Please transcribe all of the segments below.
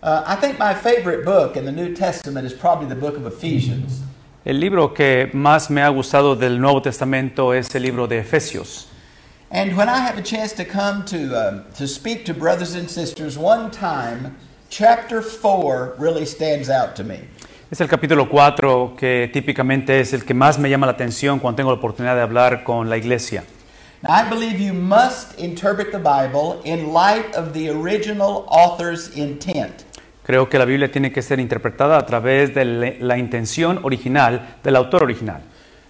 I think my favorite book in the New Testament is probably the book of Ephesians. El libro que más me ha gustado del Nuevo Testamento es el libro de Efesios. And when I have a chance to come to speak to brothers and sisters, one time, chapter 4 really stands out to me. Es el capítulo 4 que típicamente es el que más me llama la atención cuando tengo la oportunidad de hablar con la iglesia. Now, I believe you must interpret the Bible in light of the original author's intent. Creo que la Biblia tiene que ser interpretada a través de la intención original del autor original.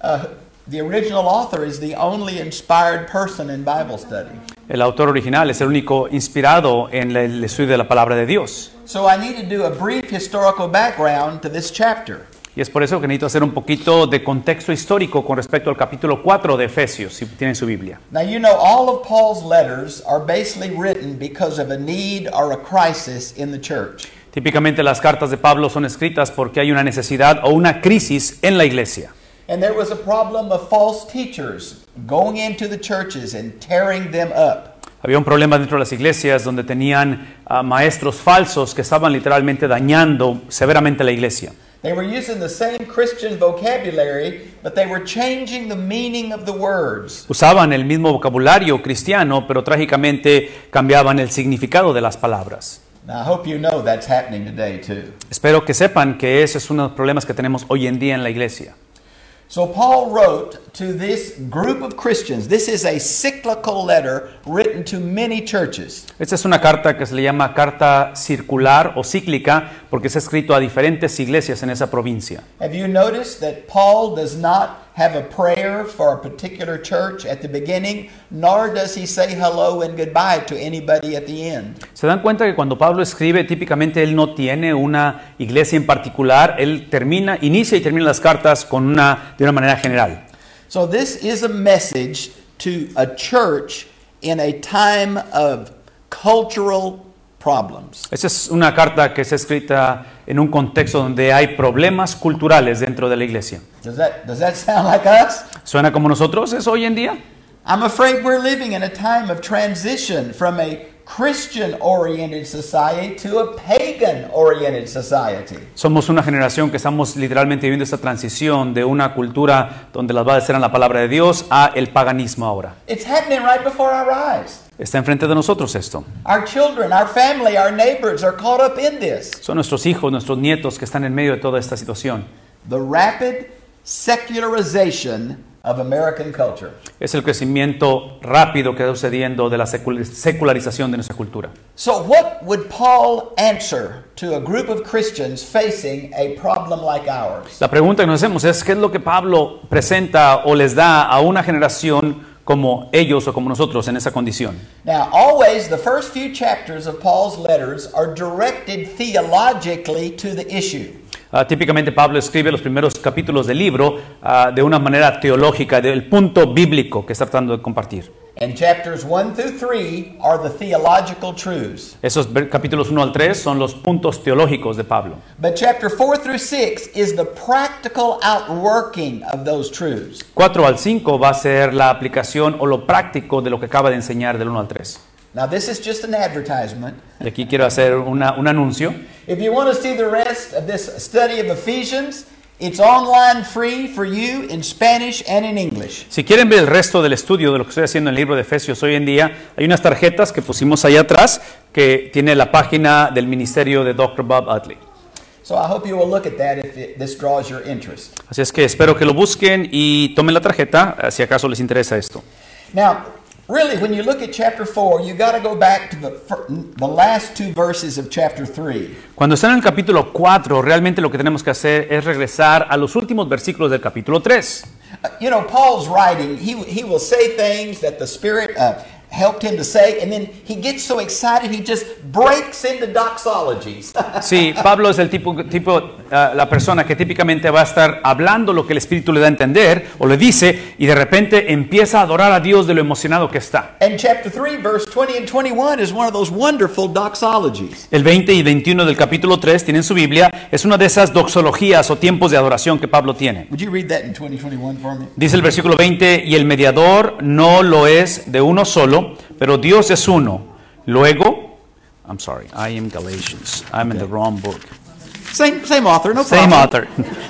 The original author is the only inspired person in Bible study. El autor original es el único inspirado en el estudio de la palabra de Dios. So I need to do a brief historical background to this chapter. Y es por eso que necesito hacer un poquito de contexto histórico con respecto al capítulo 4 de Efesios, si tienen su Biblia. Now, you know, all of Paul's letters are basically written because of a need or a crisis in the church. Típicamente las cartas de Pablo son escritas porque hay una necesidad o una crisis en la iglesia. And there was a problem of false teachers going into the churches and tearing them up. Había un problema dentro de las iglesias donde tenían maestros falsos que estaban literalmente dañando severamente la iglesia. They were using the same Christian vocabulary, but they were changing the meaning of the words. Usaban el mismo vocabulario cristiano, pero trágicamente cambiaban el significado de las palabras. Now, I hope you know that's happening today too. Espero que sepan que ese es uno de los problemas que tenemos hoy en día en la iglesia. So Paul wrote to this group of Christians. This is a cyclical letter written to many churches. Esta es una carta que se le llama carta circular o cíclica porque es escrito a diferentes iglesias en esa provincia. Have you noticed that Paul does not have a prayer for a particular church at the beginning, nor does he say hello and goodbye to anybody at the end? ¿Se dan cuenta que cuando Pablo escribe, típicamente él no tiene una iglesia en particular? Él inicia y termina las cartas de una manera general. So this is a message to a church in a time of cultural problems. Esa es una carta que es escrita en un contexto donde hay problemas culturales dentro de la iglesia. Does that sound like us? ¿Suena como nosotros eso hoy en día? I'm afraid we're living in a time of transition from a Christian-oriented society to a pagan-oriented society. Somos una generación que estamos literalmente viviendo esta transición de una cultura donde las bases eran la palabra de Dios a el paganismo ahora. It's happening right before our eyes. Está enfrente de nosotros esto. Our children, our family, our neighbors are caught up in this. Son nuestros hijos, nuestros nietos que están en medio de toda esta situación. The rapid secularization of American culture. Es el crecimiento rápido que está sucediendo de la secularización de nuestra cultura. So what would Paul answer to a group of Christians facing a problem like ours? La pregunta que nos hacemos es ¿qué es lo que Pablo presenta o les da a una generación como ellos o como nosotros en esa condición? Now, always the first few chapters of Paul's letters are directed theologically to the issue. Típicamente Pablo escribe los primeros capítulos del libro de una manera teológica, del punto bíblico que está tratando de compartir. And chapters 1 through 3 are the theological truths. Esos capítulos 1 al 3 son los puntos teológicos de Pablo. But chapter 4 through 6 is the practical outworking of those truths. 4 al 5 va a ser la aplicación o lo práctico de lo que acaba de enseñar del 1 al 3. Now, this is just an advertisement. Y aquí quiero hacer un anuncio. If you want to see the rest of this study of Ephesians, it's online free for you in Spanish and in English. Si quieren ver el resto del estudio de lo que estoy haciendo en el libro de Efesios hoy en día, hay unas tarjetas que pusimos ahí atrás que tiene la página del ministerio de Dr. Bob Utley. So I hope you will look at that if this draws your interest. Así es que espero que lo busquen y tomen la tarjeta si acaso les interesa esto. Now, really, when you look at chapter 4, you got to go back to the last two verses of chapter 3. Cuando están en el capítulo 4, realmente lo que tenemos que hacer es regresar a los últimos versículos del capítulo 3. You know, Paul's writing, he will say things that the Spirit helped him to say, and then he gets so excited he just breaks into doxologies. Sí, Pablo es el la persona que típicamente va a estar hablando lo que el Espíritu le da a entender o le dice y de repente empieza a adorar a Dios de lo emocionado que está. And chapter 3, verse 20 and 21 is one of those wonderful doxologies. El 20 y 21 del capítulo 3 tienen su Biblia, es una de esas doxologías o tiempos de adoración que Pablo tiene. Would you read that in 2021 for me? Dice el versículo 20, y el mediador no lo es de uno solo, pero Dios es uno. Luego, I'm sorry. I am Galatians. I'm in the wrong book. Same author, no Same problem. author.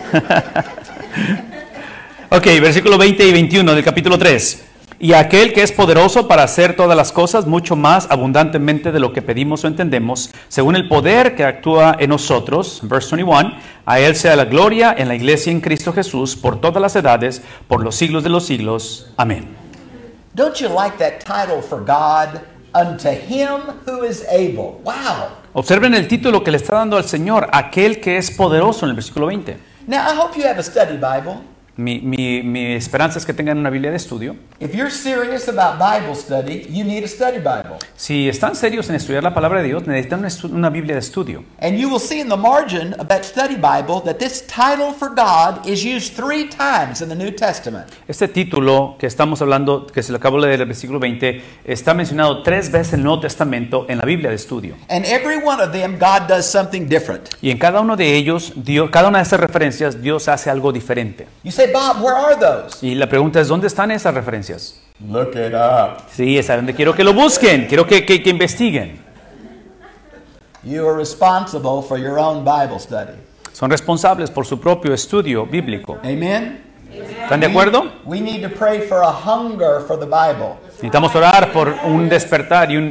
Ok, versículo 20 y 21 del capítulo 3. Y aquel que es poderoso para hacer todas las cosas mucho más abundantemente de lo que pedimos o entendemos, según el poder que actúa en nosotros, verse 21, a él sea la gloria en la iglesia en Cristo Jesús por todas las edades, por los siglos de los siglos. Amén. Don't you like that title for God? Unto him who is able. Wow. Observen el título que le está dando al Señor, aquel que es poderoso, en el versículo 20. Now, I hope you have a study Bible. Mi esperanza es que tengan una Biblia de estudio. If you're serious about Bible study, you need a study Bible. Si están serios en estudiar la palabra de Dios, necesitan una Biblia de estudio. And you will see in the margin of that study Bible that this title for God is used 3 times in the New Testament. Este título que estamos hablando, que se lo acabo de leer el versículo 20, está mencionado 3 veces en el Nuevo Testamento en la Biblia de estudio. And every one of them, God does something different. Y en cada uno de ellos, cada una de esas referencias, Dios hace algo diferente. You say, Bob, where are those? Y la pregunta es, ¿dónde están esas referencias? Look it up. Sí, es a donde quiero que lo busquen, quiero que investiguen. You are responsible for your own Bible study. Son responsables por su propio estudio bíblico. Amen? ¿Están de acuerdo? We need to pray for a hunger for the Bible. Necesitamos orar por un despertar y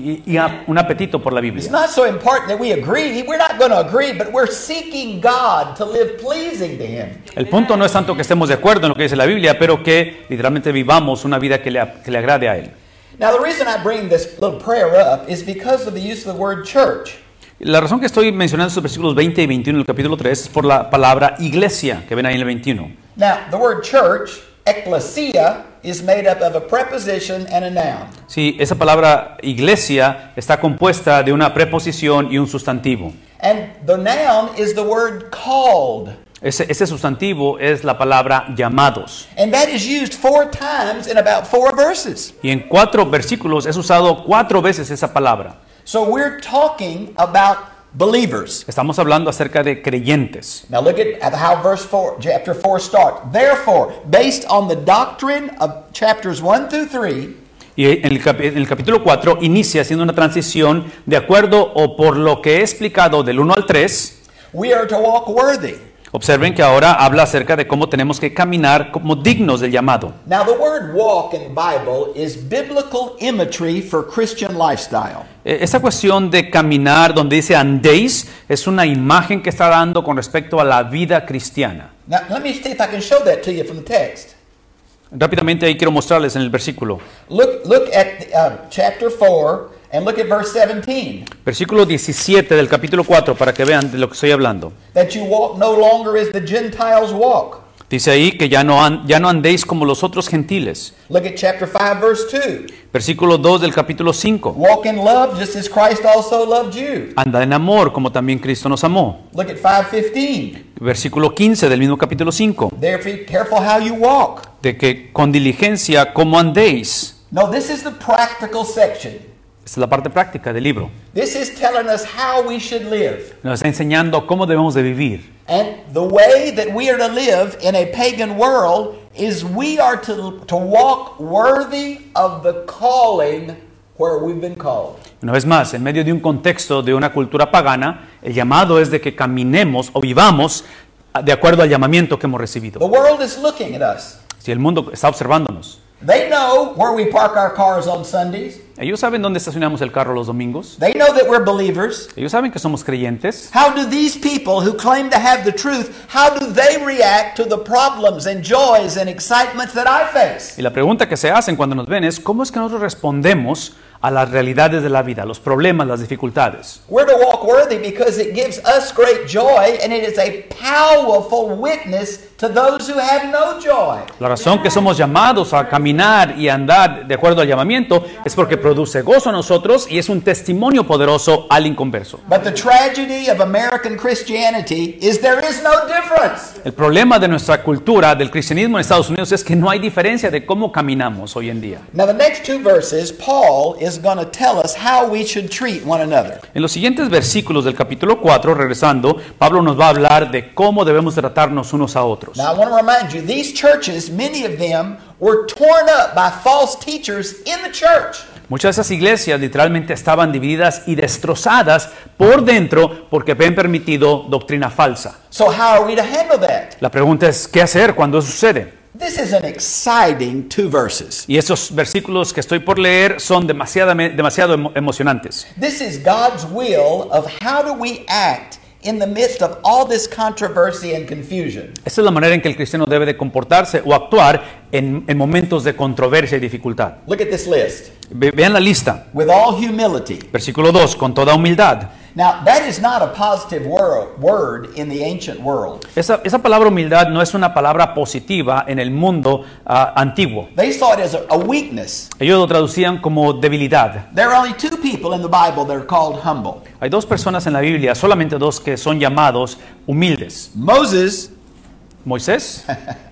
un apetito por la It's Biblia. not so important that we agree. We're not going to agree, but we're seeking God to live pleasing to Him. El punto no es tanto que estemos de acuerdo en lo que dice la Biblia, pero que literalmente vivamos una vida que le agrade a Él. Now, the reason I bring this little prayer up is because of the use of the word church. La razón que estoy mencionando estos versículos 20 y 21 del capítulo 3 es por la palabra iglesia, que ven ahí en el 21. Now, the word church, ecclesia, is made up of a preposition and a noun. Sí, esa palabra iglesia está compuesta de una preposición y un sustantivo. And the noun is the word called. Ese sustantivo es la palabra llamados. And that is used 4 times in about 4 verses. Y en 4 versículos es usado 4 veces esa palabra. So we're talking about believers. Estamos hablando acerca de creyentes. Now look at how chapter 4 starts. Therefore, based on the doctrine of chapters 1 through 3, Y en el capítulo 4 inicia haciendo una transición de acuerdo o por lo que he explicado del 1 al 3. we are to walk worthy. Observen que ahora habla acerca de cómo tenemos que caminar como dignos del llamado. Now the word walk in the Bible is biblical imagery for Christian lifestyle. Esta cuestión de caminar donde dice andéis es una imagen que está dando con respecto a la vida cristiana. Now let me see if I can show that to you from the text. Rápidamente ahí quiero mostrarles en el versículo. Look at chapter 4 and look at verse 17. Versículo 17 del capítulo 4 para que vean de lo que estoy hablando. That you walk no longer as the Gentiles walk. Dice ahí que ya no andéis como los otros gentiles. Look at chapter 5 verse 2. Versículo 2 del capítulo 5. Walk in love just as Christ also loved you. Andad en amor como también Cristo nos amó. Look at 5:15. Versículo 15 del mismo capítulo 5. Therefore, be careful how you walk. De que con diligencia como andéis. No, this is the practical section. Esta es la parte práctica del libro. This is telling us how we should live. Nos está enseñando cómo debemos de vivir. And the way that we are to live in a pagan world is we are to walk worthy of the calling where we've been called. Una vez más, en medio de un contexto de una cultura pagana, el llamado es de que caminemos o vivamos de acuerdo al llamamiento que hemos recibido. The world is looking at us. Si el mundo está observándonos, They know where we park our cars on Sundays. ellos saben dónde estacionamos el carro los domingos. They know that we're believers. Ellos saben que somos creyentes. How do these people who claim to have the truth, how do they react to the problems and joys and excitements that I face? Y la pregunta que se hacen cuando nos ven es, ¿cómo es que nosotros respondemos a las realidades de la vida, los problemas, las dificultades? We're to walk worthy because it gives us great joy and it is a powerful witness to those who have no joy. La razón que somos llamados a caminar y andar de acuerdo al llamamiento es porque produce gozo a nosotros y es un testimonio poderoso al inconverso. But the tragedy of American Christianity is there is no difference. El problema de nuestra cultura, del cristianismo en Estados Unidos, es que no hay diferencia de cómo caminamos hoy en día. Now the next 2 verses, Paul is going to tell us how we should treat one another. En los siguientes versículos del capítulo 4, regresando, Pablo nos va a hablar de cómo debemos tratarnos unos a otros. Now I want to remind you, these churches, many of them were torn up by false teachers in the church. Muchas de esas iglesias literalmente estaban divididas y destrozadas por dentro porque habían permitido doctrina falsa. So how are we to handle that? La pregunta es, ¿qué hacer cuando eso sucede? This is an exciting 2 verses. Y esos versículos que estoy por leer son demasiado emocionantes. This is God's will of how do we act in the midst of all this controversy and confusion. Esa es la manera en que el cristiano debe de comportarse o actuar en momentos de controversia y dificultad. Look at this list. Vean la lista. With all humility. Versículo 2, con toda humildad. Now, that is not a positive word in the ancient world. Esa palabra humildad no es una palabra positiva en el mundo antiguo. They saw it as a weakness. Ellos lo traducían como debilidad. There are only 2 people in the Bible that are called humble. Hay 2 personas en la Biblia, solamente 2 que son llamados humildes. Moses, Moisés,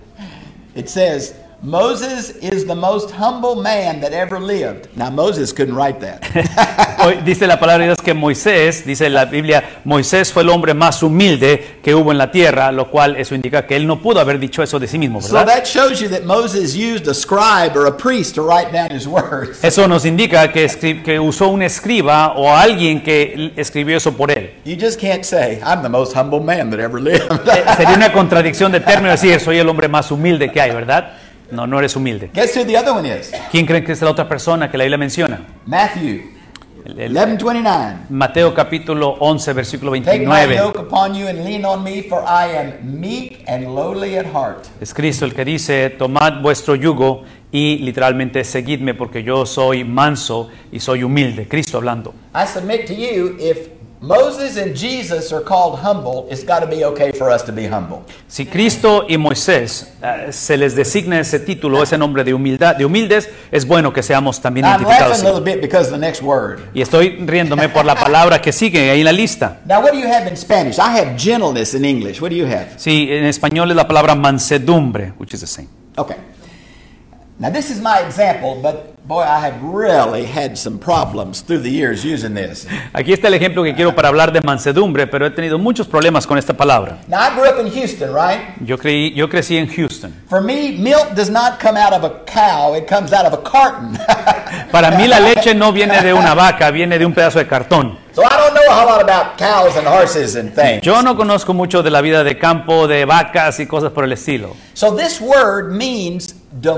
it says, Moses is the most humble man that ever lived. Now, Moses couldn't write that. hoy dice la palabra de Dios que Moisés, dice la Biblia, Moisés fue el hombre más humilde que hubo en la tierra, lo cual eso indica que él no pudo haber dicho eso de sí mismo, So ¿verdad? that shows you that Moses used a scribe or a priest to write down his words. Eso nos indica que usó un escriba o alguien que escribió eso por él. You just can't say, I'm the most humble man that ever lived. Sería una contradicción de término decir, soy el hombre más humilde que hay, ¿verdad? No, no eres humilde. Guess who the other one is? ¿Quién creen que es la otra persona que la Biblia menciona? Matthew 11:29. Mateo capítulo 11, versículo Take my 29. yoke upon you and lean on me, for I am meek and lowly at heart. Es Cristo el que dice, tomad vuestro yugo y literalmente seguidme porque yo soy manso y soy humilde. Cristo hablando. I submit to you, if Moses and Jesus are called humble, it's got to be okay for us to be humble. Si Cristo y Moisés se les designa ese título, ese nombre de humildad, de humildes, es bueno que seamos también Now, I'm identificados. laughing a little bit because of the next word. Y estoy riéndome por la palabra que sigue ahí en la lista. Now, what do you have in Spanish? I have gentleness in English. What do you have? Sí, en español es la palabra mansedumbre, which is the same. Okay. Now, this is my example, but boy, I have really had some problems through the years using this. Aquí está el ejemplo que quiero para hablar de mansedumbre, pero he tenido muchos problemas con esta palabra. Now, I grew up in Houston, right? Yo crecí en Houston. For me, milk does not come out of a cow, it comes out of a carton. Para mí la leche no viene de una vaca, viene de un pedazo de cartón. So I don't know a whole lot about cows and horses and things. Yo no conozco mucho de la vida de campo, de vacas y cosas por el estilo. So this word means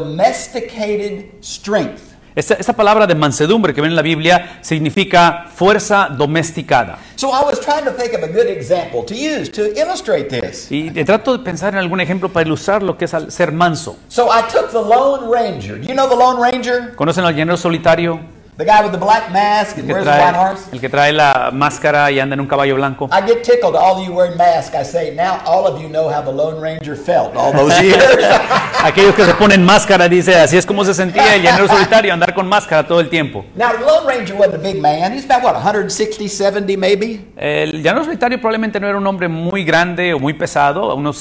domesticated strength. Esta palabra de mansedumbre que viene en la Biblia significa fuerza domesticada. So I was trying to think of a good example to use to illustrate this. Y trato de pensar en algún ejemplo para ilustrar lo que es ser manso. So I took the Lone Ranger. Do you know the Lone Ranger? ¿Conocen al llanero solitario? The guy with the black mask and wears a white horse? El que trae la máscara y anda en un caballo blanco. I get tickled, all of you wearing masks. I say, now all of you know how the Lone Ranger felt all those years. Aquellos que se ponen máscara, dice, así es como se sentía el llanero solitario, andar con máscara todo el tiempo. Now, the Lone Ranger wasn't a big man. He's about, what, 160, 70 maybe? El llanero solitario probablemente no era un hombre muy grande o muy pesado, unos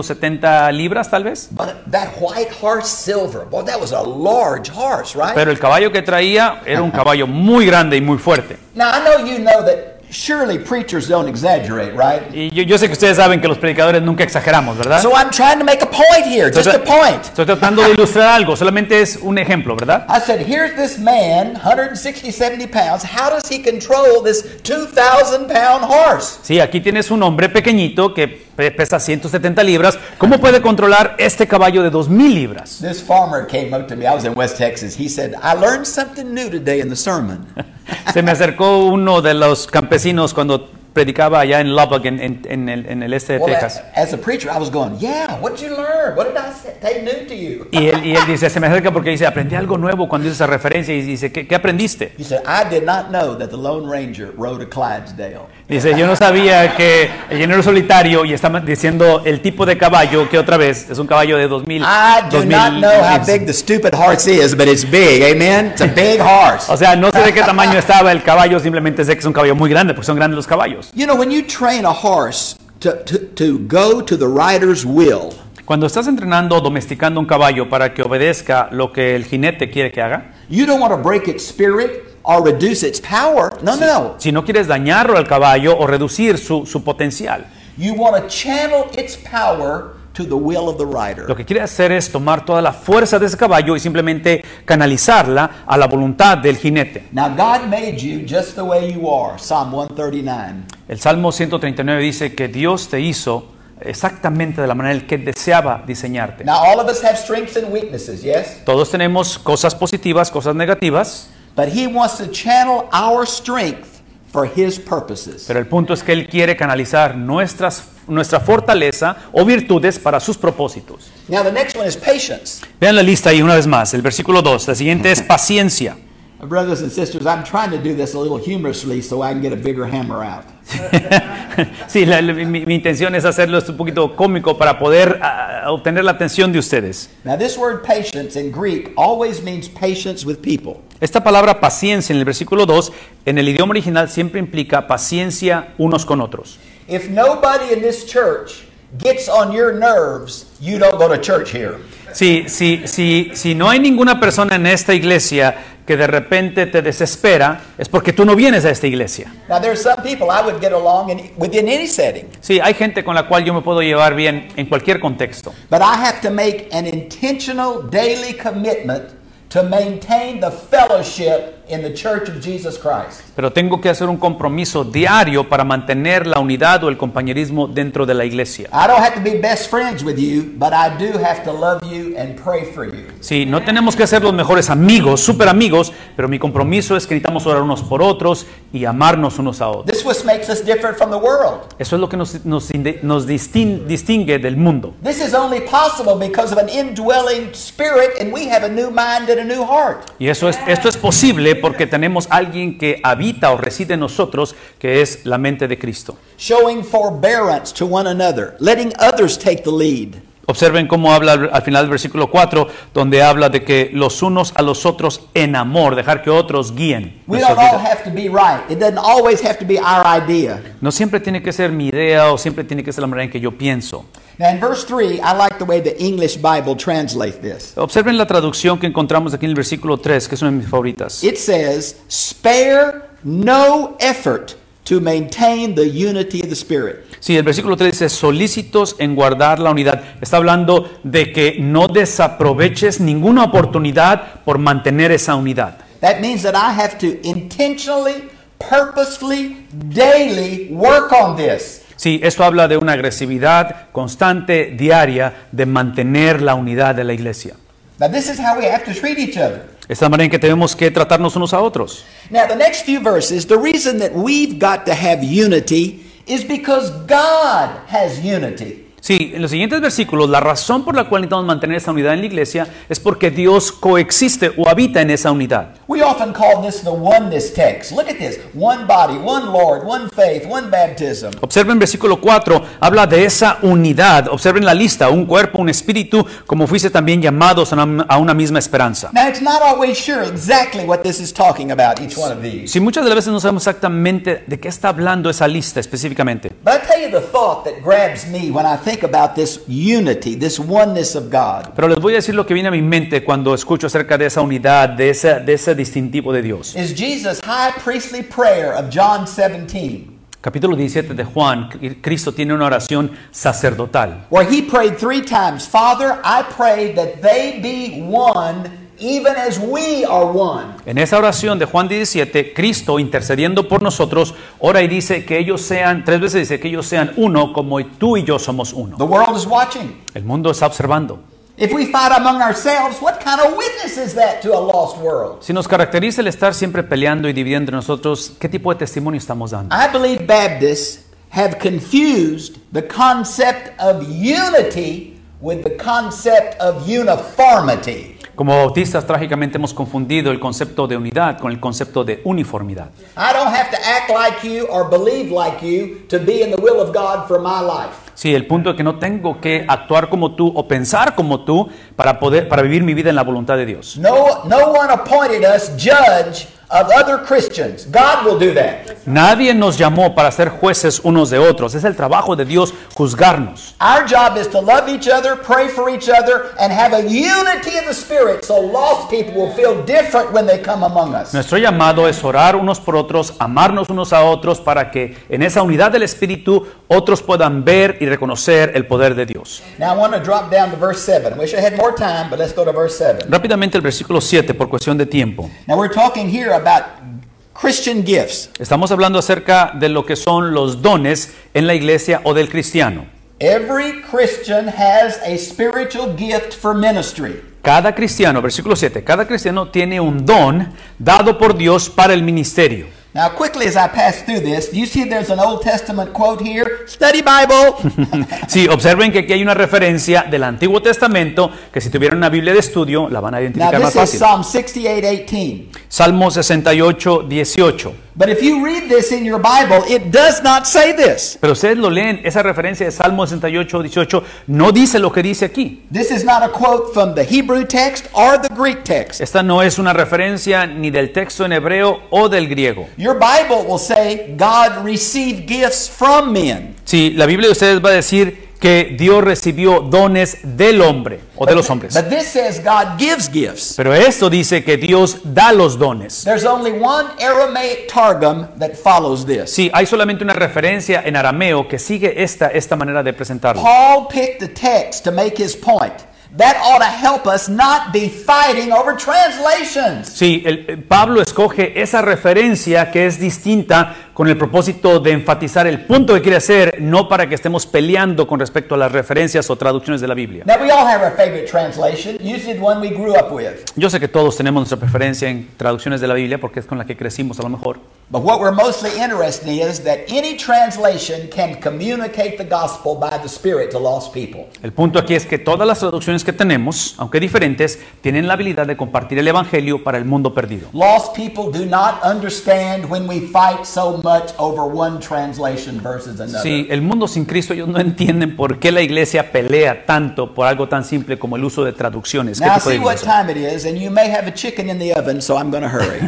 170 libras tal vez. But that white horse, Silver, boy, that was a large horse, right? Pero el caballo que traía era un caballo muy grande y muy fuerte. Now, I know you know that surely preachers don't exaggerate, right? Y yo sé que ustedes saben que los predicadores nunca exageramos, ¿verdad? So I'm trying to make a point here, just a point. Estoy tratando de ilustrar algo, solamente es un ejemplo, ¿verdad? I said, here's this man, 160, 70 pounds. How does he control this 2,000-pound horse? Sí, aquí tienes un hombre pequeñito que pesa 170 libras. ¿Cómo puede controlar este caballo de 2,000 libras? This farmer came up to me. I was in West Texas. He said, I learned something new today in the sermon. Se me acercó uno de los campesinos cuando predicaba allá en Lubbock, en el este de Well, Texas. as a preacher, I was going, yeah, what did you learn? What did I say new to you? Y él dice, se me acerca porque dice, aprendí algo nuevo cuando hizo esa referencia. Y dice, ¿qué aprendiste? He said, I did not know that the Lone Ranger rode a Clydesdale. Dice, yo no sabía que el llanero solitario, y está diciendo el tipo de caballo, que otra vez es un caballo de 2,000. I do not know how big the stupid horse is, but it's big, amen? It's a big horse. O sea, no sé de qué tamaño estaba el caballo, simplemente sé que es un caballo muy grande, porque son grandes los caballos. You know, when you train a horse to go to the rider's will, Cuando estás entrenando o domesticando un caballo para que obedezca lo que el jinete quiere que haga, you don't want to break its spirit or reduce its power. No. si no quieres dañarlo al caballo o reducir su potencial, You want to channel its power to the will of the rider. Lo que quiere hacer es tomar toda la fuerza de ese caballo y simplemente canalizarla a la voluntad del jinete. Now God made you just the way you are. Psalm 139. El Salmo 139 dice que Dios te hizo exactamente de la manera en que deseaba diseñarte. Now all of us have strengths and weaknesses, yes? Todos tenemos cosas positivas, cosas negativas, But He wants to channel our strength for His purposes. pero el punto es que Él quiere canalizar nuestra fortaleza o virtudes para sus propósitos. Now the next one is patience. Vean la lista ahí una vez más, el versículo 2. La siguiente es paciencia. Brothers and sisters, I'm trying to do this a little humorously so I can get a bigger hammer out. Sí, mi intención es hacerlo un poquito cómico para poder obtener la atención de ustedes. Now this word patience in Greek always means patience with people. Esta palabra paciencia en el versículo 2 en el idioma original siempre implica paciencia unos con otros. If nobody in this church gets on your nerves, you don't go to church here. Si no hay ninguna persona en esta iglesia que de repente te desespera, es porque tú no vienes a esta iglesia. Now there's some people I would get along within any setting. Sí, hay gente con la cual yo me puedo llevar bien en cualquier contexto. But I have to make an intentional daily commitment to maintain the fellowship in the Church of Jesus Christ. Pero tengo que hacer un compromiso diario para mantener la unidad o el compañerismo dentro de la iglesia. I don't have to be best friends with you, but I do have to love you and pray for you. Sí, no tenemos que ser los mejores amigos, súper amigos, pero mi compromiso es que necesitamos orar unos por otros y amarnos unos a otros. This is what makes us different from the world. Eso es lo que nos distingue del mundo. This is only possible because of an indwelling spirit, and we have a new mind and a new heart. Y esto es posible porque tenemos alguien que habita o reside en nosotros, que es la mente de Cristo. Showing forbearance to one another, letting others take the lead. Observen cómo habla al final del versículo 4, donde habla de que los unos a los otros en amor, dejar que otros guíen. We don't all have to be right. It doesn't always have to be our idea. No siempre tiene que ser mi idea o siempre tiene que ser la manera en que yo pienso. Now in verse 3, I like the way the English Bible translates this. Observen la traducción que encontramos aquí en el versículo 3, que es una de mis favoritas. It says, "Spare no effort to maintain the unity of the Spirit." Sí, el versículo 3 dice, solícitos en guardar la unidad. Está hablando de que no desaproveches ninguna oportunidad por mantener esa unidad. That means that I have to intentionally, purposefully, daily work on this. Sí, esto habla de una agresividad constante, diaria, de mantener la unidad de la iglesia. Now this is how we have to treat each other. Esta es la manera en que tenemos que tratarnos unos a otros. Now the next few verses, the reason that we've got to have unity is because God has unity. Sí, en los siguientes versículos, la razón por la cual necesitamos mantener esa unidad en la iglesia es porque Dios coexiste o habita en esa unidad. We often call this the oneness text. Look at this. One body, one Lord, one faith, one baptism. Observen versículo 4, habla de esa unidad. Observen la lista, un cuerpo, un espíritu, como fuiste también llamados a una misma esperanza. Now it's not always sure exactly what this is talking about, each one of these. Sí, muchas de las veces no sabemos exactamente de qué está hablando esa lista específicamente. But I tell you the thought that grabs me when I think about this unity, this oneness of God. Pero les voy a decir lo que viene a mi mente cuando escucho acerca de esa unidad, de ese distintivo de Dios. Is Jesus' high priestly prayer of John 17. Capítulo 17 de Juan, Cristo tiene una oración sacerdotal. Where he prayed 3 times, Father, I pray that they be one, even as we are one. En esa oración de Juan 17, Cristo intercediendo por nosotros, ora y dice que ellos sean, 3 veces dice que ellos sean uno como tú y yo somos uno. The world is watching. El mundo está observando. If we fight among ourselves, what kind of witness is that to a lost world? Si nos caracteriza el estar siempre peleando y dividiendo entre nosotros, ¿qué tipo de testimonio estamos dando? I believe Baptists have confused the concept of unity with the concept of uniformity. Como bautistas, trágicamente hemos confundido el concepto de unidad con el concepto de uniformidad. I don't have to act like you or believe like you to be in the will of God for my life. Sí, el punto es que no tengo que actuar como tú o pensar como tú para vivir mi vida en la voluntad de Dios. No one appointed us judge of other Christians. God will do that. Nadie nos llamó para ser jueces unos de otros. Es el trabajo de Dios juzgarnos. Our job is to love each other, pray for each other, and have a unity of the Spirit so lost people will feel different when they come among us. Nuestro llamado es orar unos por otros, amarnos unos a otros para que en esa unidad del Espíritu otros puedan ver y reconocer el poder de Dios. Now I want to drop down to verse 7. Wish I had more time, but let's go to verse 7. Rápidamente el versículo 7 por cuestión de tiempo. Now we're talking here about Christian gifts. Estamos hablando acerca de lo que son los dones en la iglesia o del cristiano. Every Christian has a spiritual gift for ministry. Cada cristiano, versículo 7, cada cristiano tiene un don dado por Dios para el ministerio. Now, quickly as I pass through this, you see there's an Old Testament quote here. Study Bible. Sí, observen que aquí hay una referencia del Antiguo Testamento que si tuvieran una Biblia de estudio la van a Now, identificar más this is fácil. Psalm 68:18. Salmo 68, 18. But if you read this in your Bible, it does not say this. Pero ustedes lo leen, esa referencia de Salmo 68, 18 no dice lo que dice aquí. This is not a quote from the Hebrew text or the Greek text. Esta no es una referencia ni del texto en hebreo o del griego. Your Bible will say God received gifts from men. Sí, la Biblia de ustedes va a decir que Dios recibió dones del hombre o de los hombres. But this says God gives gifts. Pero esto dice que Dios da los dones. There's only one Aramaic targum that follows this. Sí, hay solamente una referencia en arameo que sigue esta manera de presentarlo. Paul picked the text to make his point. That ought to help us not be fighting over translations. Sí, Pablo escoge esa referencia que es distinta con el propósito de enfatizar el punto que quiere hacer, no para que estemos peleando con respecto a las referencias o traducciones de la Biblia. Now we all have our favorite translation, usually the one we grew up with. Yo sé que todos tenemos nuestra preferencia en traducciones de la Biblia porque es con la que crecimos a lo mejor. But what we're mostly interested in is that any translation can communicate the gospel by the Spirit to lost people. El punto aquí es que todas las traducciones que tenemos, aunque diferentes, tienen la habilidad de compartir el evangelio para el mundo perdido. Lost people do not understand when we fight so much over one translation versus another. Sí, el mundo sin Cristo, ellos no entienden por qué la iglesia pelea tanto por algo tan simple como el uso de traducciones. ¿Qué Now I tipo de see what iglesia? time it is, and you may have a chicken in the oven, so I'm going to hurry.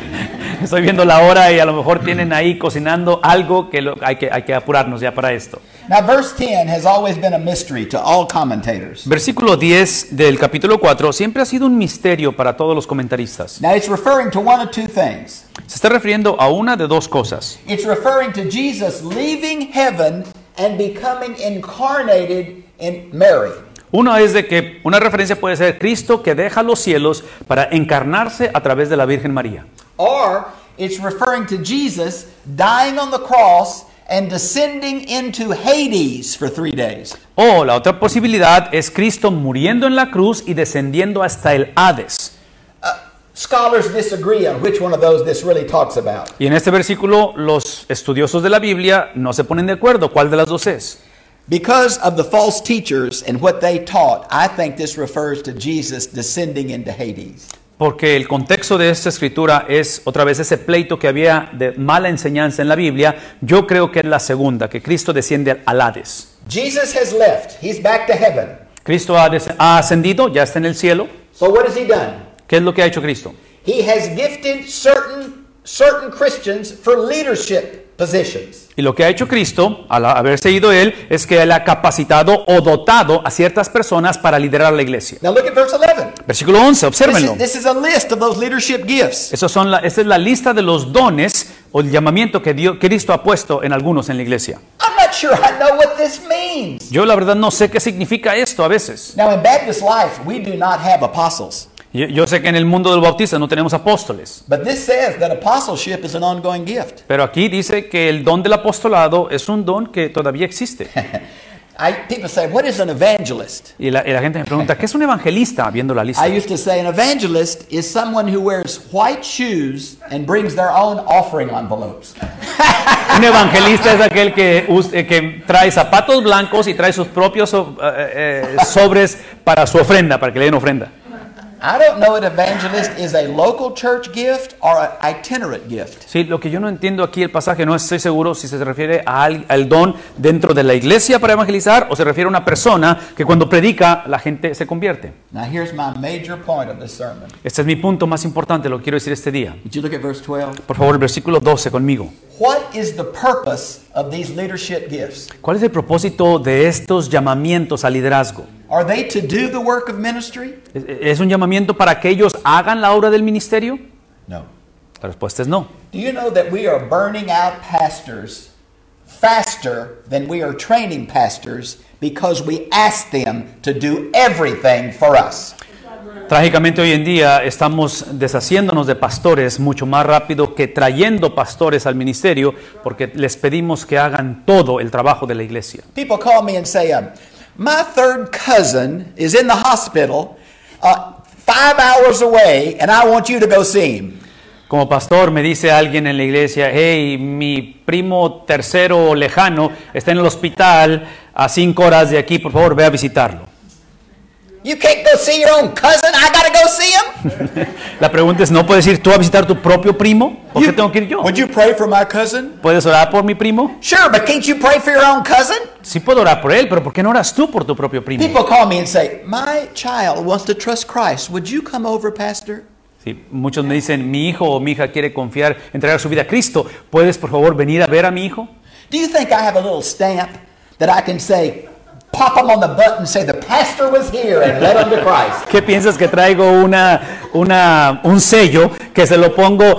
Estoy viendo la hora y a lo mejor tienen ahí cocinando algo que hay que apurarnos ya para esto. Now verse 10 has always been a mystery to all commentators. Versículo 10 del capítulo 4 siempre ha sido un misterio para todos los comentaristas. Now it's referring to one of two things. Se está refiriendo a una de dos cosas. It's referring to Jesus leaving heaven and becoming incarnated in Mary. Una es de que una referencia puede ser Cristo que deja los cielos para encarnarse a través de la Virgen María. Or it's referring to Jesus dying on the cross and descending into Hades for 3 days. O la otra posibilidad es Cristo muriendo en la cruz y descendiendo hasta el Hades. Scholars disagree on which one of those this really talks about. Y en este versículo los estudiosos de la Biblia no se ponen de acuerdo cuál de las dos es. Because of the false teachers and what they taught, I think this refers to Jesus descending into Hades. Porque el contexto de esta escritura es otra vez ese pleito que había de mala enseñanza en la Biblia. Yo creo que es la segunda, que Cristo desciende al Hades. Jesus has left. He's back to heaven. Cristo ha ascendido, ya está en el cielo. So what has he done? ¿Qué es lo que ha hecho Cristo? He has gifted certain Christians for leadership positions. Y lo que ha hecho Cristo, al haberse ido él, es que él ha capacitado o dotado a ciertas personas para liderar la iglesia. Now look at verse 11. Versículo 11, obsérvenlo. This is a list of those leadership gifts. Esta es la lista de los dones o el llamamiento que Cristo ha puesto en algunos en la iglesia. I'm not sure I know what this means. Yo la verdad no sé qué significa esto a veces. Now in Baptist life, we do not have apostles. Yo sé que en el mundo del bautismo no tenemos apóstoles, But this says that apostleship is an ongoing gift. pero aquí dice que el don del apostolado es un don que todavía existe. People say, what is an evangelist? Y la gente me pregunta, ¿qué es un evangelista? Viendo la lista. I used to say an evangelist is someone who wears white shoes and brings their own offering envelopes. Un evangelista es aquel que trae zapatos blancos y trae sus propios sobres para su ofrenda, para que le den ofrenda. I don't know if evangelist is a local church gift or an itinerant gift. Sí, lo que yo no entiendo aquí el pasaje, no estoy seguro si se refiere al don dentro de la iglesia para evangelizar o se refiere a una persona que cuando predica la gente se convierte. Now here's my major point of this sermon. Este es mi punto más importante, lo quiero decir este día. Would you look at verse 12? Por favor, el versículo 12 conmigo. What is the purpose of these leadership gifts? ¿Cuál es el propósito de estos llamamientos al liderazgo? Are they to do the work of ministry? ¿Es un llamamiento para que ellos hagan la obra del ministerio? No. La respuesta es no. Do you know that we are burning out pastors faster than we are training pastors because we ask them to do everything for us? Trágicamente hoy en día estamos deshaciéndonos de pastores mucho más rápido que trayendo pastores al ministerio porque les pedimos que hagan todo el trabajo de la iglesia. People call me and say, my third cousin is in the hospital 5 hours away and I want you to go see him. Como pastor me dice alguien en la iglesia, hey, mi primo tercero lejano está en el hospital a 5 horas de aquí, por favor ve a visitarlo. You can't go see your own cousin. I got to go see him. La pregunta es, ¿no puedes ir tú a visitar tu propio primo? ¿Por qué tengo que ir yo? Would you pray for my cousin? ¿Puedes orar por mi primo? Sure, but can't you pray for your own cousin? Sí puedo orar por él, pero ¿por qué no oras tú por tu propio primo? People call me and say, my child wants to trust Christ. Would you come over, Pastor? Sí, muchos me dicen, mi hijo o mi hija quiere confiar, entregar su vida a Cristo. ¿Puedes, por favor, venir a ver a mi hijo? Do you think I have a little stamp that I can say, pop them on the butt and say, the pastor was here and led them to Christ? ¿Qué piensas que traigo un sello que se lo pongo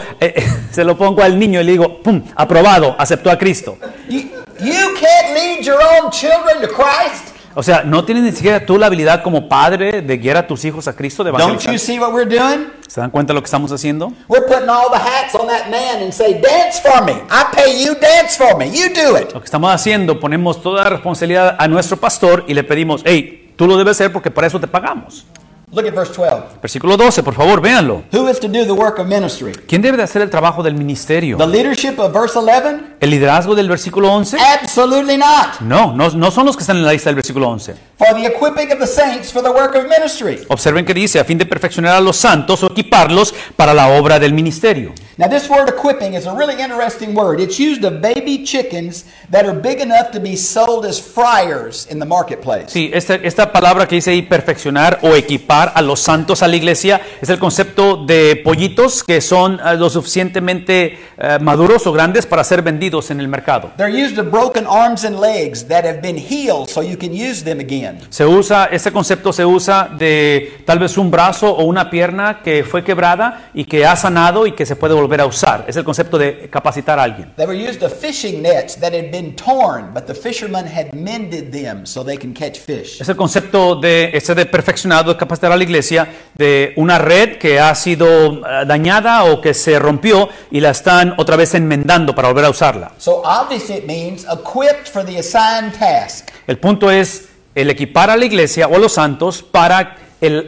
al niño y le digo, pum, aprobado, aceptó a Cristo? You can't lead your own children to Christ? O sea, ¿no tienes ni siquiera tú la habilidad como padre de guiar a tus hijos a Cristo, de Don't evangelizar? you see what we're doing? ¿Se dan cuenta de lo que estamos haciendo? We're putting all the hats on that man and say, dance for me. I pay you, dance for me. You do it. Lo que estamos haciendo, ponemos toda la responsabilidad a nuestro pastor y le pedimos, hey, tú lo debes hacer porque para eso te pagamos. Look at verse 12. Versículo 12, por favor, véanlo. Who is to do the work of ministry? ¿Quién debe de hacer el trabajo del ministerio? The leadership of verse 11? ¿El liderazgo del versículo 11? Absolutely not. No son los que están en la lista del versículo 11. For the equipping of the saints for the work of ministry. Observen que dice, a fin de perfeccionar a los santos o equiparlos para la obra del ministerio. Now this word equipping is a really interesting word. It's used of baby chickens that are big enough to be sold as fryers in the marketplace. Sí, esta palabra que dice ahí, perfeccionar o equipar a los santos a la iglesia, es el concepto de pollitos que son lo suficientemente maduros o grandes para ser vendidos en el mercado. They're used of broken arms and legs that have been healed so you can use them again. Este concepto se usa de tal vez un brazo o una pierna que fue quebrada y que ha sanado y que se puede volver a usar. Es el concepto de capacitar a alguien. They were used of fishing nets that had been torn, but the fishermen had mended them so they can catch fish. Es el concepto de perfeccionado, de capacitar a la iglesia, de una red que ha sido dañada o que se rompió y la están otra vez enmendando para volver a usarla. So obviously it means equipped for the assigned task. El punto es el equipar a la iglesia o a los santos para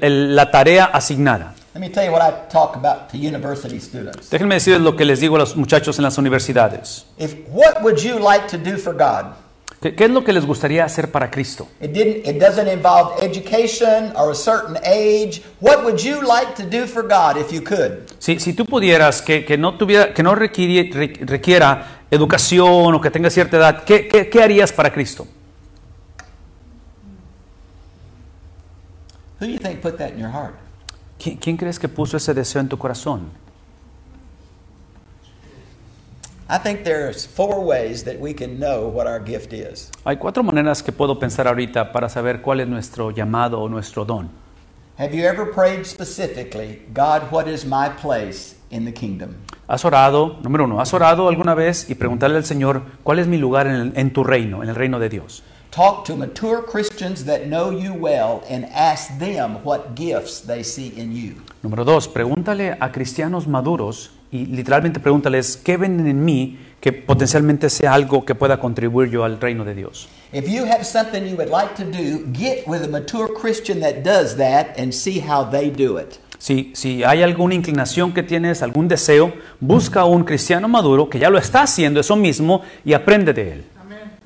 la tarea asignada. Let me tell you what I talk about to university students. Déjenme decirles lo que les digo a los muchachos en las universidades. What would you like to do for God? ¿Qué es lo que les gustaría hacer para Cristo? It doesn't involve education or a certain age. What would you like to do for God if you could? Si tú pudieras que no requiera educación o que tenga cierta edad, ¿qué harías para Cristo? Who do you think put that in your heart? ¿Quién crees que puso ese deseo en tu corazón? I think there's 4 ways that we can know what our gift is. Hay 4 maneras que puedo pensar ahorita para saber cuál es nuestro llamado o nuestro don. Have you ever prayed specifically, God, what is my place in the kingdom? ¿Has orado, número 1, has orado alguna vez y preguntarle al Señor cuál es mi lugar en tu reino, en el reino de Dios? Talk to mature Christians that know you well and ask them what gifts they see in you. Número 2, pregúntale a cristianos maduros y literalmente pregúntales qué ven en mí que potencialmente sea algo que pueda contribuir yo al reino de Dios. If you have something you would like to do, get with a mature Christian that does that and see how they do it. Si hay alguna inclinación que tienes, algún deseo, busca a un cristiano maduro que ya lo está haciendo eso mismo y aprende de él.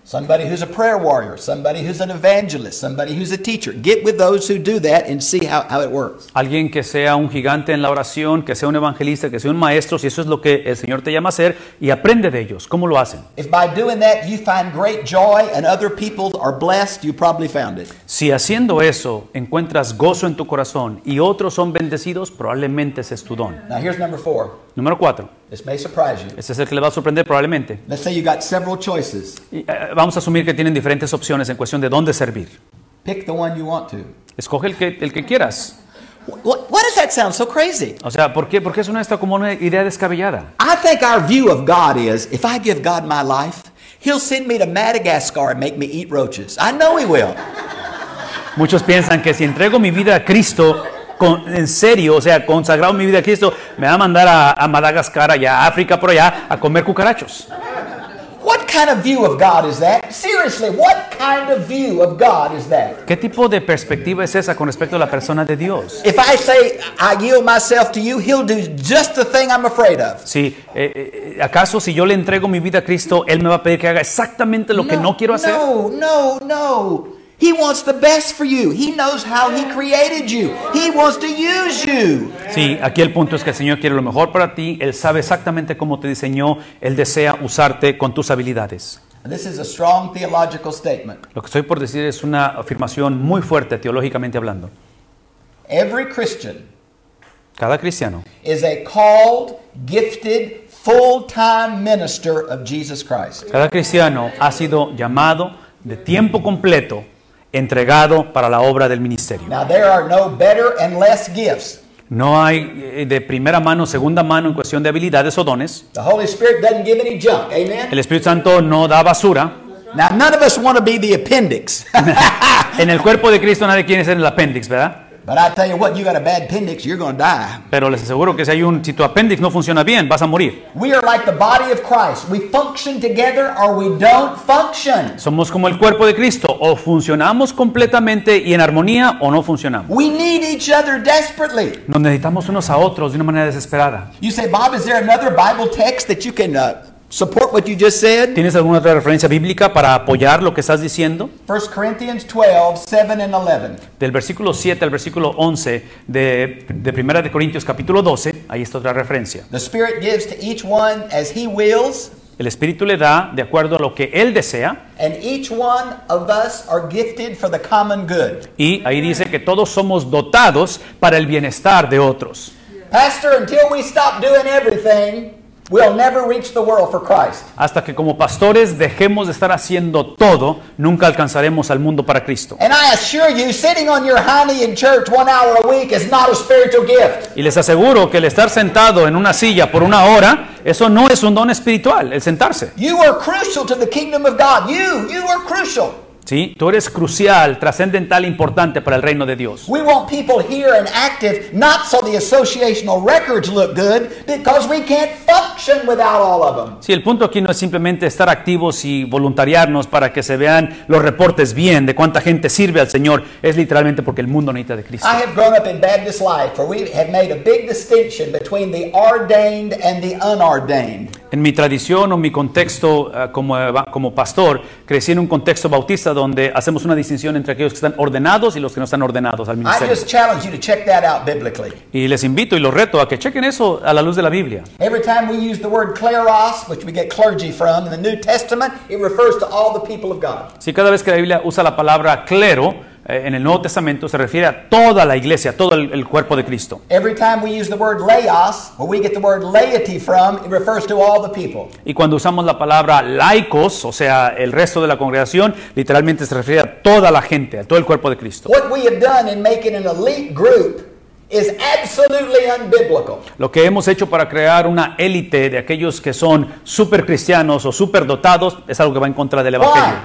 Somebody who's a prayer warrior, somebody who's an evangelist, somebody who's a teacher. Get with those who do that and see how it works. Alguien que sea un gigante en la oración, que sea un evangelista, que sea un maestro, si eso es lo que el Señor te llama a hacer, y aprende de ellos. ¿Cómo lo hacen? If by doing that you find great joy and other people are blessed, you probably found it. Si haciendo eso encuentras gozo en tu corazón y otros son bendecidos, probablemente ese es tu don. Now here's number 4. Número 4. This may surprise you. Este es el que le va a sorprender probablemente. Let's say you got several choices. Y, vamos a asumir que tienen diferentes opciones en cuestión de dónde servir. Pick the one you want to. Escoge el que quieras. Why does that sound so crazy? O sea, ¿por qué? Porque eso no está como una idea descabellada. I think our view of God is, if I give God my life, He'll send me to Madagascar and make me eat roaches. I know He will. Muchos piensan que si entrego mi vida a Cristo, en serio, o sea, consagrado mi vida a Cristo, me va a mandar a Madagascar, allá a África, por allá, a comer cucarachos. What kind of view of God is that? Seriously, what kind of view of God is that? ¿Qué tipo de perspectiva es esa con respecto a la persona de Dios? If I say I yield myself to you, He'll do just the thing I'm afraid of. Sí, ¿acaso si yo le entrego mi vida a Cristo, Él me va a pedir que haga exactamente lo que no quiero hacer? No. He wants the best for you. He knows how He created you. He wants to use you. Sí, aquí el punto es que el Señor quiere lo mejor para ti. Él sabe exactamente cómo te diseñó. Él desea usarte con tus habilidades. This is a strong theological statement. Lo que estoy por decir es una afirmación muy fuerte teológicamente hablando. Every Christian Cada cristiano is a called, gifted, full-time minister of Jesus Christ. Cada cristiano ha sido llamado de tiempo completo, entregado para la obra del ministerio. Now there are no better and less gifts. No hay de primera mano, segunda mano en cuestión de habilidades o dones. The Holy Spirit doesn't give any junk. Amen? El Espíritu Santo no da basura. Now none of us want to be the appendix. En el cuerpo de Cristo nadie quiere ser el apéndice, ¿verdad? But I tell you what, you got a bad appendix, you're going to die. Pero les aseguro que si tu apéndice no funciona bien, vas a morir. We are like the body of Christ. We function together or we don't function. Somos como el cuerpo de Cristo, o funcionamos completamente y en armonía o no funcionamos. We need each other desperately. Nos necesitamos unos a otros de una manera desesperada. You say, Bob, is there another Bible text that you can support what you just said? ¿Tienes alguna otra referencia bíblica para apoyar lo que estás diciendo? 1 Corinthians 12, 7 and 11. Del versículo 7 al versículo 11 de 1 Corintios capítulo 12, ahí está otra referencia. The Spirit gives to each one as He wills, El Espíritu le da de acuerdo a lo que Él desea, and each one of us are gifted for the common good. y ahí dice que todos somos dotados para el bienestar de otros. Pastor, until we stop doing everything, we'll never reach the world for Christ. Hasta que como pastores dejemos de estar haciendo todo, nunca alcanzaremos al mundo para Cristo. And I assure you, sitting on your hiney in church 1 hour a week is not a spiritual gift. Y les aseguro que el estar sentado en una silla por una hora, eso no es un don espiritual, el sentarse. You are crucial to the kingdom of God. You are crucial. ¿Sí? Tú eres crucial, trascendental, importante para el reino de Dios. We want people here and active, not so the associational records look good, because we can't function without all of them. Sí, el punto aquí no es simplemente estar activos y voluntariarnos para que se vean los reportes bien de cuánta gente sirve al Señor. Es literalmente porque el mundo necesita de Cristo. I have grown up in Baptist life, where we have made a big distinction between the ordained and the unordained. En mi tradición o mi contexto como pastor, crecí en un contexto bautista donde hacemos una distinción entre aquellos que están ordenados y los que no están ordenados al I ministerio. just challenge you to check that out biblically. Y les invito y los reto a que chequen eso a la luz de la Biblia. Every time we use the word kleros, which we get clergy from, in the New Testament, it refers to all the people of God. Si cada vez que la Biblia usa la palabra clero, en el Nuevo Testamento se refiere a toda la iglesia, a todo el cuerpo de Cristo. Every time we use the word laos, where we get the word laity from, it refers to all the people. Y cuando usamos la palabra laicos, o sea, el resto de la congregación, literalmente se refiere a toda la gente, a todo el cuerpo de Cristo. What we have done in making an elite group is absolutely unbiblical. Lo que hemos hecho para crear una élite de aquellos que son súper cristianos o súper dotados es algo que va en contra del Evangelio. Why?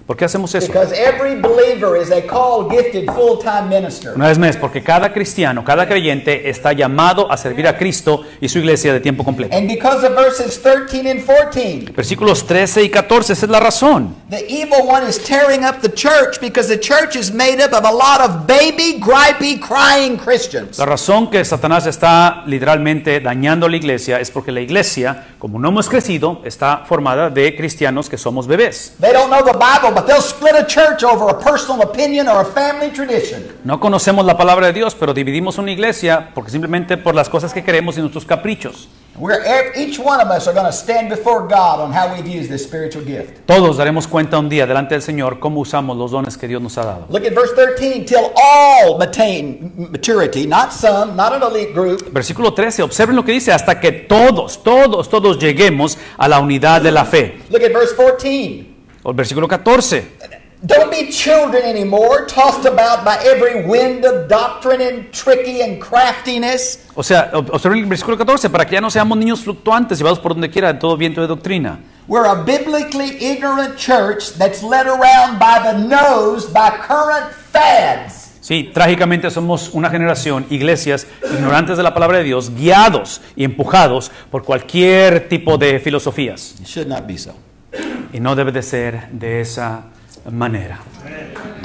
¿Por qué hacemos eso? Because every believer is a called, gifted, full-time minister. Una vez más, porque cada cristiano, cada creyente está llamado a servir a Cristo y su iglesia de tiempo completo. And because of verses 13 and 14, Versículos 13 y 14, esa es la razón. the evil one is tearing up the church because the church is made up of a lot of baby, gripey, crying Christians. La razón que Satanás está literalmente dañando la iglesia es porque la iglesia, como no hemos crecido, está formada de cristianos que somos bebés. They don't know the Bible, but they'll split a church over a personal opinion or a family tradition. No conocemos la palabra de Dios, pero dividimos una iglesia porque simplemente por las cosas que queremos y nuestros caprichos. Each one of us are going to stand before God on how we've used this spiritual gift. Todos daremos cuenta un día delante del Señor cómo usamos los dones que Dios nos ha dado. Look at verse 13. Till all attain maturity, not some, not an elite group. Versículo 13, observen lo que dice, hasta que todos lleguemos a la unidad de la fe. Look at verse 14. O el versículo 14. Don't be children anymore, tossed about by every wind of doctrine and tricky and craftiness. O sea, observen el versículo 14, para que ya no seamos niños fluctuantes, llevados por donde quiera, en todo viento de doctrina. We're a biblically ignorant church that's led around by the nose by current fads. Sí, trágicamente somos una generación, iglesias ignorantes de la palabra de Dios, guiados y empujados por cualquier tipo de filosofías. It should not be so. Y no debe de ser de esa manera.